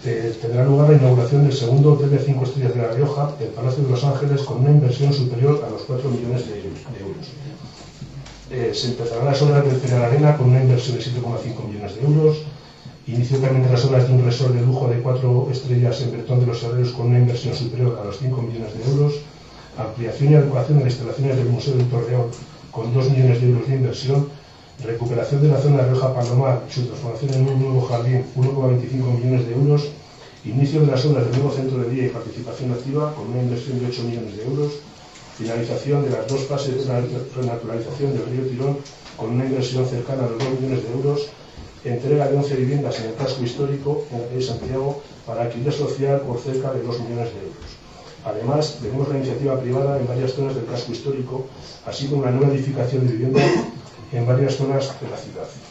tendrá lugar la inauguración del segundo hotel de 5 estrellas de La Rioja, el Palacio de Los Ángeles, con una inversión superior a los 4 millones de euros. Se empezarán las obras del Peña Arena con una inversión de 7,5 millones de euros. Inicio también de las obras de un resort de lujo de 4 estrellas en Bertón de los Herreros con una inversión superior a los 5 millones de euros. Ampliación y adecuación de las instalaciones del Museo del Torreón con 2 millones de euros de inversión. Recuperación de la zona de Rioja Palomar y su transformación en un nuevo jardín, 1,25 millones de euros. Inicio de las obras del nuevo centro de día y participación activa con una inversión de 8 millones de euros. Finalización de las 2 fases de la renaturalización del río Tirón con una inversión cercana a los 2 millones de euros. Entrega de 11 viviendas en el casco histórico en la calle Santiago para alquiler social por cerca de 2 millones de euros. Además, tenemos la iniciativa privada en varias zonas del casco histórico, así como una nueva edificación de vivienda en varias zonas de la ciudad.